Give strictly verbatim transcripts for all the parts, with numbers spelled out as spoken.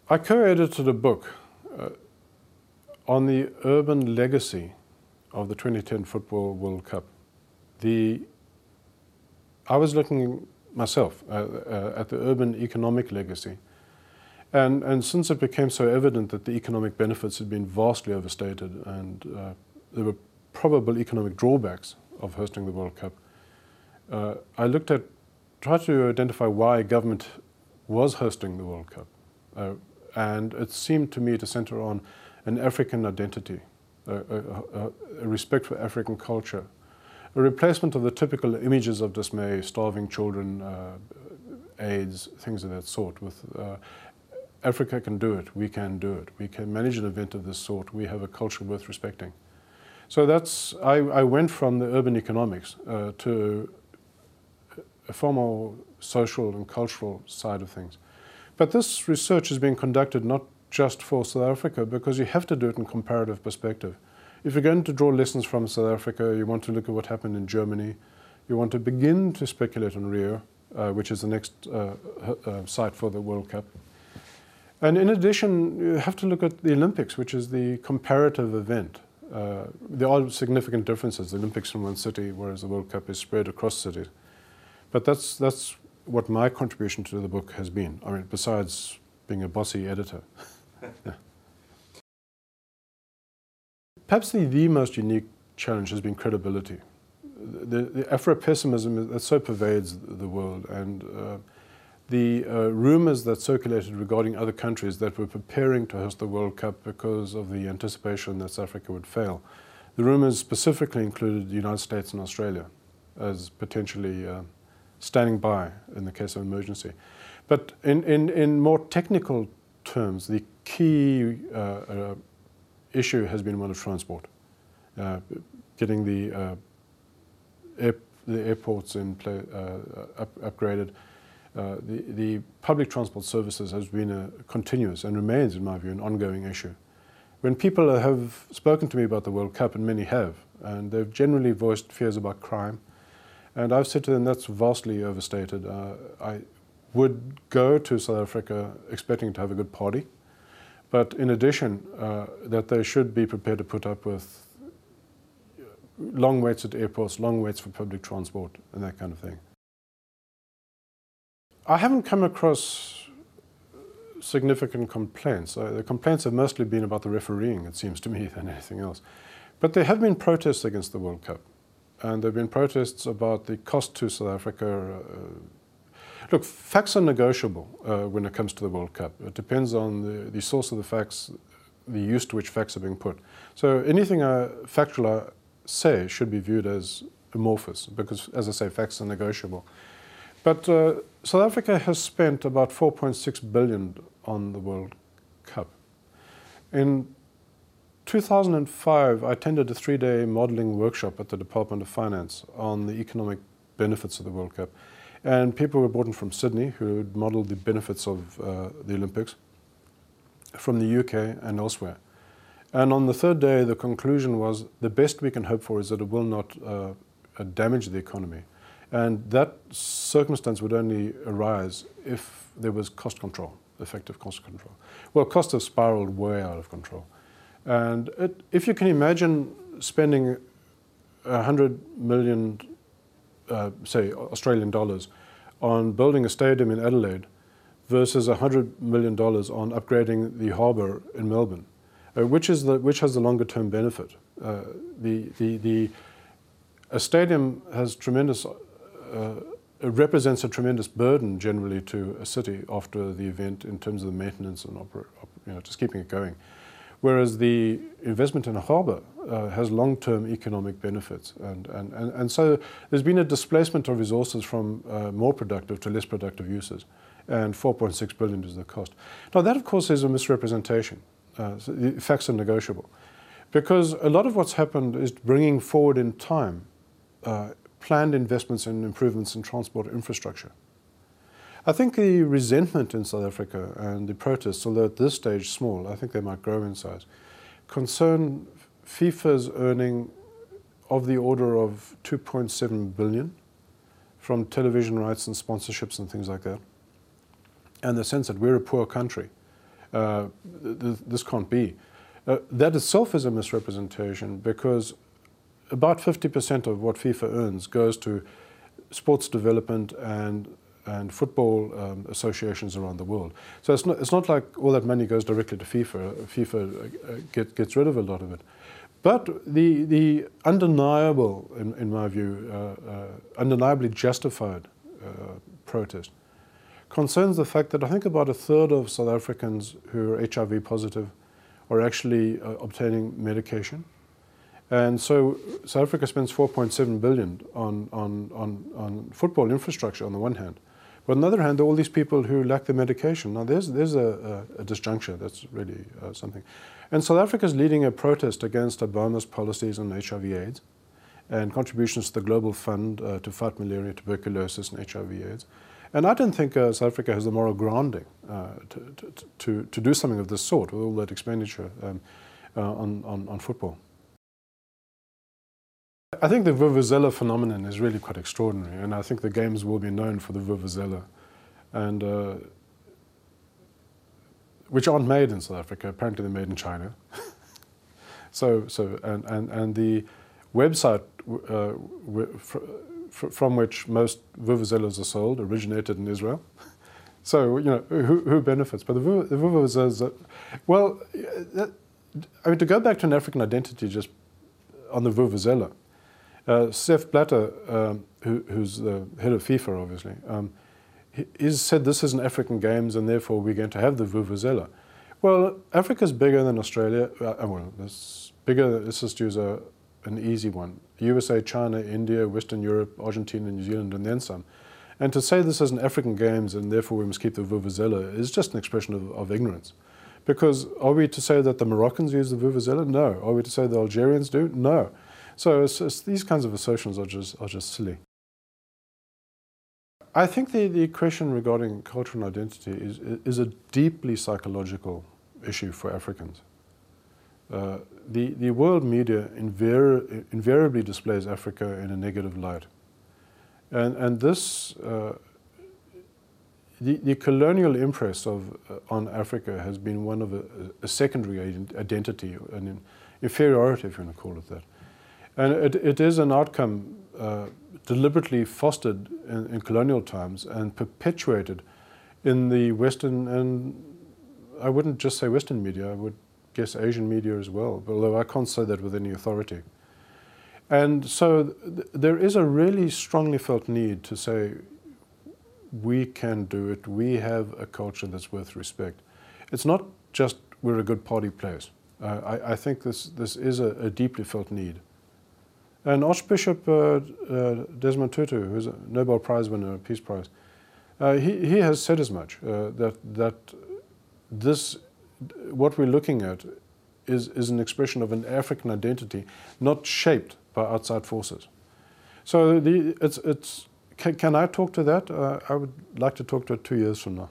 I co-edited a book uh, on the urban legacy of the twenty ten Football World Cup. The, I was looking myself uh, uh, at the urban economic legacy. And, and since it became so evident that the economic benefits had been vastly overstated and uh, there were probable economic drawbacks of hosting the World Cup, uh, I looked at, tried to identify why government was hosting the World Cup. Uh, and it seemed to me to center on an African identity, a, a, a, a respect for African culture, a replacement of the typical images of dismay, starving children, uh, AIDS, things of that sort, with uh, Africa can do it, we can do it, we can manage an event of this sort, we have a culture worth respecting. So that's, I, I went from the urban economics uh, to a far more social and cultural side of things. But this research is being conducted not just for South Africa, because you have to do it in comparative perspective. If you're going to draw lessons from South Africa, you want to look at what happened in Germany, you want to begin to speculate on Rio, uh, which is the next uh, uh, site for the World Cup. And in addition, you have to look at the Olympics, which is the comparative event. Uh, there are significant differences. The Olympics in one city, whereas the World Cup is spread across cities. But that's, that's what my contribution to the book has been. I mean, besides being a bossy editor. Yeah. Perhaps the, the most unique challenge has been credibility. The, the Afro-pessimism that so pervades the world, and uh, the uh, rumors that circulated regarding other countries that were preparing to host the World Cup because of the anticipation that South Africa would fail. The rumors specifically included the United States and Australia as potentially uh, standing by in the case of emergency. But in, in, in more technical terms, the key uh, uh, issue has been one of transport. Uh, getting the, uh, air, the airports in play, uh, up, upgraded. Uh, the, the public transport services has been a continuous and remains, in my view, an ongoing issue. When people have spoken to me about the World Cup, and many have, and they've generally voiced fears about crime, and I've said to them that's vastly overstated. Uh, I would go to South Africa expecting to have a good party, but in addition, uh, that they should be prepared to put up with long waits at airports, long waits for public transport, and that kind of thing. I haven't come across significant complaints. Uh, the complaints have mostly been about the refereeing, it seems to me, than anything else. But there have been protests against the World Cup. And there have been protests about the cost to South Africa. Uh, look, facts are negotiable uh, when it comes to the World Cup. It depends on the, the source of the facts, the use to which facts are being put. So anything uh, factual I say should be viewed as amorphous, because, as I say, facts are negotiable. But uh, South Africa has spent about four point six billion dollars on the World Cup. In two thousand five, I attended a three-day modeling workshop at the Department of Finance on the economic benefits of the World Cup. And people were brought in from Sydney who had modeled the benefits of uh, the Olympics, from the U K and elsewhere. And on the third day, the conclusion was the best we can hope for is that it will not uh, damage the economy. And that circumstance would only arise if there was cost control, effective cost control. Well, costs have spiraled way out of control. And it, if you can imagine spending a hundred million, uh, say, Australian dollars on building a stadium in Adelaide versus a hundred million dollars on upgrading the harbour in Melbourne, uh, which is the which has the longer term benefit? Uh, the the the a stadium has tremendous. Uh, it represents a tremendous burden generally to a city after the event in terms of the maintenance and opera, op, you know, just keeping it going. Whereas the investment in a harbour uh, has long-term economic benefits. And, and, and, and so there's been a displacement of resources from uh, more productive to less productive uses. And four point six billion dollars is the cost. Now that, of course, is a misrepresentation. Uh, so the facts are negotiable. Because a lot of what's happened is bringing forward in time uh, planned investments and improvements in transport infrastructure. I think the resentment in South Africa and the protests, although at this stage small, I think they might grow in size, concern FIFA's earning of the order of two point seven billion dollars from television rights and sponsorships and things like that, and the sense that we're a poor country uh, th this can't be. Uh, that itself is a misrepresentation, because about fifty percent of what FIFA earns goes to sports development and and football um, associations around the world. So it's not, it's not like all that money goes directly to FIFA. FIFA uh, get, gets rid of a lot of it. But the, the undeniable, in, in my view, uh, uh, undeniably justified uh, protest concerns the fact that I think about a third of South Africans who are H I V positive are actually uh, obtaining medication. And so South Africa spends four point seven billion on, on, on, on football infrastructure on the one hand. But on the other hand, there are all these people who lack the medication. Now there's, there's a, a, a disjuncture that's really uh, something. And South Africa is leading a protest against Obama's policies on H I V AIDS and contributions to the Global Fund uh, to fight malaria, tuberculosis and H I V AIDS. And I don't think uh, South Africa has the moral grounding uh, to, to, to, to do something of this sort with all that expenditure um, uh, on, on, on football. I think the Vuvuzela phenomenon is really quite extraordinary, and I think the games will be known for the Vuvuzela, and uh, which aren't made in South Africa. Apparently, they're made in China. so, so, and and and the website uh, fr fr from which most Vuvuzelas are sold originated in Israel. So, you know, who, who benefits? But the, Vuv the Vuvuzelas, uh, well, that, I mean, to go back to an African identity just on the Vuvuzela. Uh, Sepp Blatter, um, who, who's the head of FIFA, obviously, um, he, he's said this is an African Games and therefore we're going to have the Vuvuzela. Well, Africa's bigger than Australia. Uh, well, it's bigger. Let's just use a, an easy one. U S A, China, India, Western Europe, Argentina, New Zealand, and then some. And to say this is an African Games and therefore we must keep the Vuvuzela is just an expression of, of ignorance. Because are we to say that the Moroccans use the Vuvuzela? No. Are we to say the Algerians do? No. So it's, it's, these kinds of assertions are just, are just silly. I think the, the question regarding culture and identity is, is a deeply psychological issue for Africans. Uh, the, the world media invari invariably displays Africa in a negative light. And, and this, uh, the, the colonial impress of, uh, on Africa has been one of a, a secondary identity, an inferiority, if you want to call it that. And it, it is an outcome uh, deliberately fostered in, in colonial times and perpetuated in the Western, and I wouldn't just say Western media, I would guess Asian media as well, although I can't say that with any authority. And so th there is a really strongly felt need to say, we can do it, we have a culture that's worth respect. It's not just we're a good party place. Uh, I, I think this, this is a, a deeply felt need. And Archbishop uh, uh, Desmond Tutu, who's a Nobel Prize winner, a Peace Prize, uh, he, he has said as much, uh, that, that this, what we're looking at is, is an expression of an African identity, not shaped by outside forces. So the, it's, it's, can, can I talk to that? Uh, I would like to talk to it two years from now.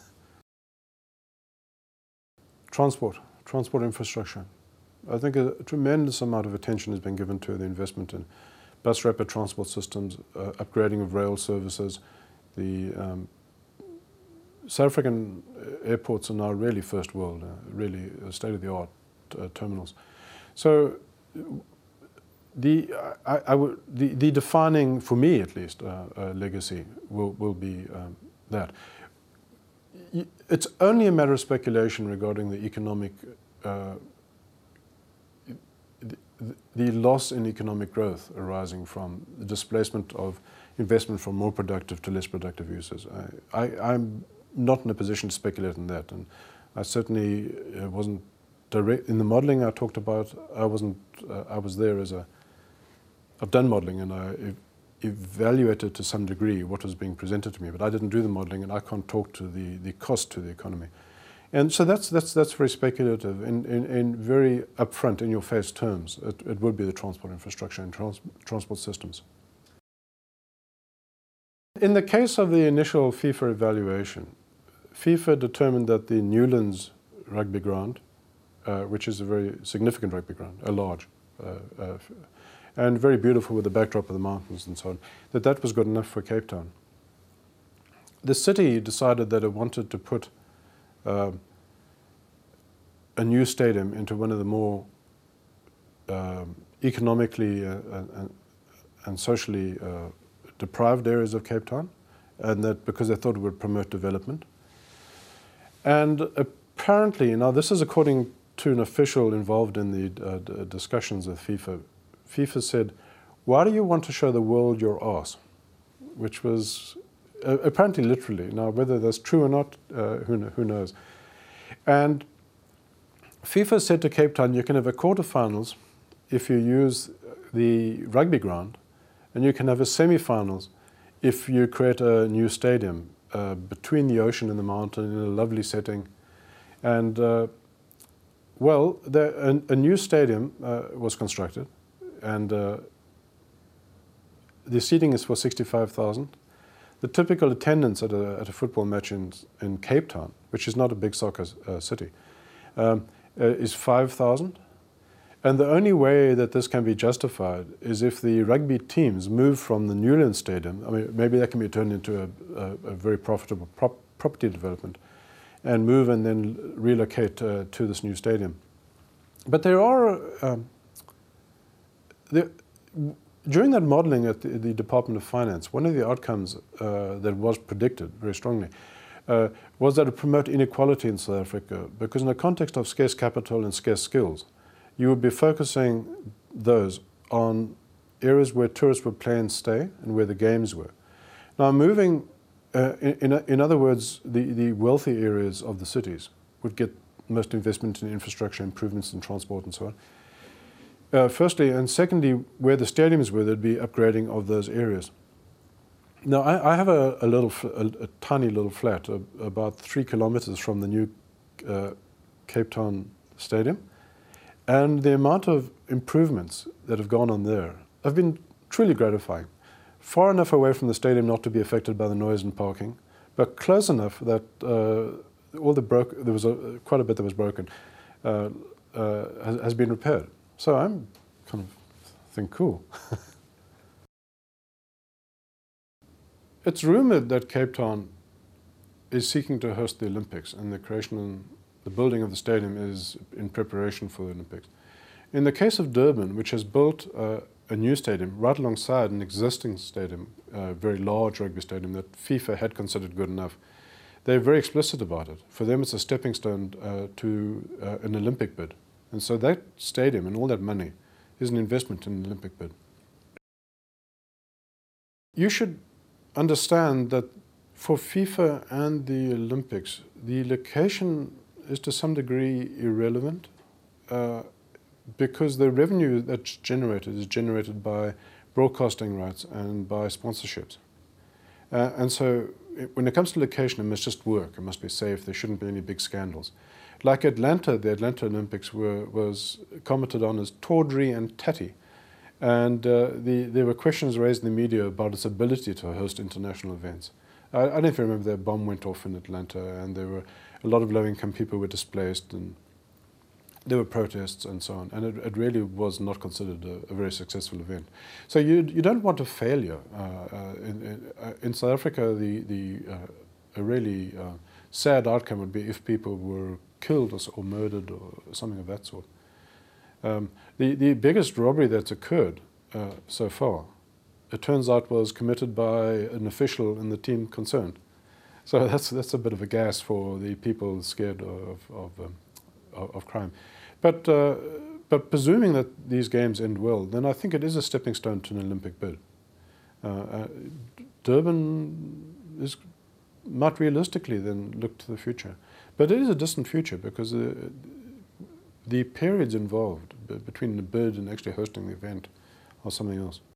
Transport, transport infrastructure. I think a tremendous amount of attention has been given to the investment in bus rapid transport systems, uh, upgrading of rail services. The um, South African airports are now really first world, uh, really state-of-the-art uh, terminals. So the, I, I would, the, the defining, for me at least, uh, uh, legacy will, will be um, that. It's only a matter of speculation regarding the economic uh, The, the loss in economic growth arising from the displacement of investment from more productive to less productive uses. I, I, I'm not in a position to speculate on that, and I certainly uh, wasn't direct in the modelling I talked about. I wasn't. Uh, I was there as a. I've done modelling, and I ev evaluated to some degree what was being presented to me, but I didn't do the modelling, and I can't talk to the the cost to the economy. And so that's, that's, that's very speculative. In, in, in very upfront, in your face terms, it, it would be the transport infrastructure and trans, transport systems. In the case of the initial FIFA evaluation, FIFA determined that the Newlands rugby ground, uh, which is a very significant rugby ground, a large, uh, uh, and very beautiful with the backdrop of the mountains and so on, that that was good enough for Cape Town. The city decided that it wanted to put Uh, a new stadium into one of the more um, economically uh, and, and socially uh, deprived areas of Cape Town, and that because they thought it would promote development. And apparently, now this is according to an official involved in the uh, d discussions with FIFA, FIFA said, "Why do you want to show the world your arse?" Which was uh, apparently literally. Now, whether that's true or not, uh, who, who knows. And FIFA said to Cape Town, you can have a quarterfinals if you use the rugby ground, and you can have a semi-finals if you create a new stadium uh, between the ocean and the mountain in a lovely setting. And uh, well, there, a, a new stadium uh, was constructed, and uh, the seating is for sixty-five thousand. The typical attendance at a, at a football match in, in Cape Town, which is not a big soccer uh, city, um, uh, is five thousand. And the only way that this can be justified is if the rugby teams move from the Newlands Stadium. I mean, maybe that can be turned into a, a, a very profitable prop, property development, and move and then relocate uh, to this new stadium. But there are, um, there, during that modeling at the, the Department of Finance, one of the outcomes uh, that was predicted very strongly uh, was that it would promote inequality in South Africa, because in the context of scarce capital and scarce skills, you would be focusing those on areas where tourists would play and stay and where the games were. Now moving, uh, in, in, in other words, the, the wealthy areas of the cities would get most investment in infrastructure improvements in transport and so on. Uh, firstly, and secondly, where the stadiums were, there'd be upgrading of those areas. Now, I, I have a, a little, a, a tiny little flat uh, about three kilometers from the new uh, Cape Town Stadium, and the amount of improvements that have gone on there have been truly gratifying. Far enough away from the stadium not to be affected by the noise and parking, but close enough that uh, all the broke, there was a, quite a bit that was broken, uh, uh, has, has been repaired. So I'm kind of think, cool. It's rumored that Cape Town is seeking to host the Olympics, and the creation and the building of the stadium is in preparation for the Olympics. In the case of Durban, which has built uh, a new stadium right alongside an existing stadium, a very large rugby stadium that FIFA had considered good enough, they're very explicit about it. For them, it's a stepping stone uh, to uh, an Olympic bid. And so that stadium and all that money is an investment in an Olympic bid. You should understand that for FIFA and the Olympics, the location is to some degree irrelevant uh, because the revenue that's generated is generated by broadcasting rights and by sponsorships. Uh, and so it, when it comes to location, it must just work. It must be safe. There shouldn't be any big scandals. Like Atlanta, the Atlanta Olympics were, was commented on as tawdry and tatty. And uh, the, there were questions raised in the media about its ability to host international events. I, I don't know if you remember, that bomb went off in Atlanta, and there were a lot of low-income people were displaced, and there were protests and so on. And it, it really was not considered a, a very successful event. So you, you don't want a failure. Uh, uh, in, in, uh, in South Africa, the, the, uh, a really uh, sad outcome would be if people were killed or, or murdered or something of that sort. Um, the, the biggest robbery that's occurred uh, so far, it turns out, was committed by an official in the team concerned. So that's, that's a bit of a gas for the people scared of, of, um, of, of crime. But, uh, but presuming that these games end well, then I think it is a stepping stone to an Olympic bid. Uh, uh, Durban is, might realistically then look to the future. But it is a distant future, because uh, the periods involved between the bid and actually hosting the event are something else.